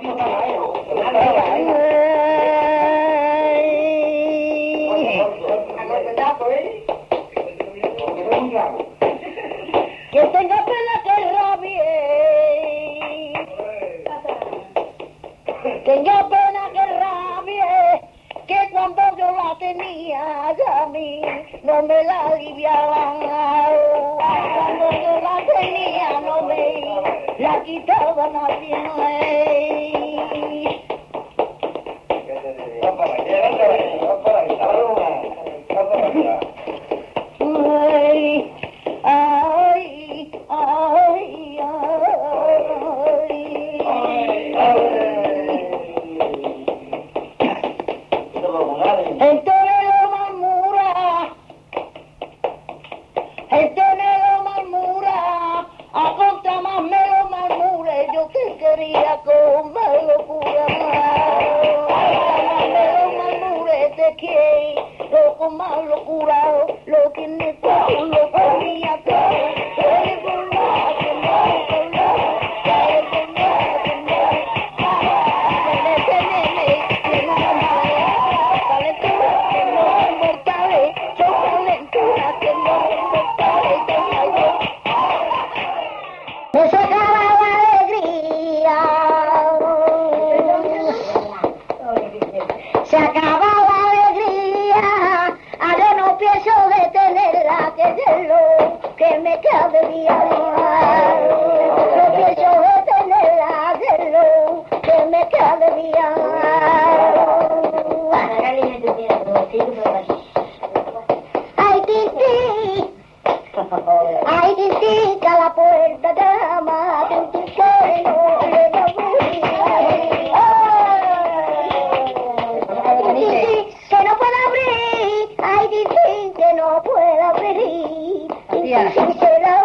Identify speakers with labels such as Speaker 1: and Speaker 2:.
Speaker 1: Que tenga pena que rabie, tenga pena que rabie, que cuando yo la tenía ya a mí no me la aliviaban, cuando yo la tenía no me la quitaban así. Ay, ay, el me lo murmura, a contra más me lo murmure, yo te quería con más locura, me lo murmure, te quiero con más locura, lo tiene todo, lo tenía todo. Me sacaba la alegría, se acaba la alegría, ahora no pienso detenerla, que es lo que me quedaría, no pienso detenerla, que es lo que me quedaría. Ay, Titi, ay, Titi, a la puerta llama, Titi, que no le da Titi, que no puede abrir, ay, Titi, que no puede abrir, Titi, se la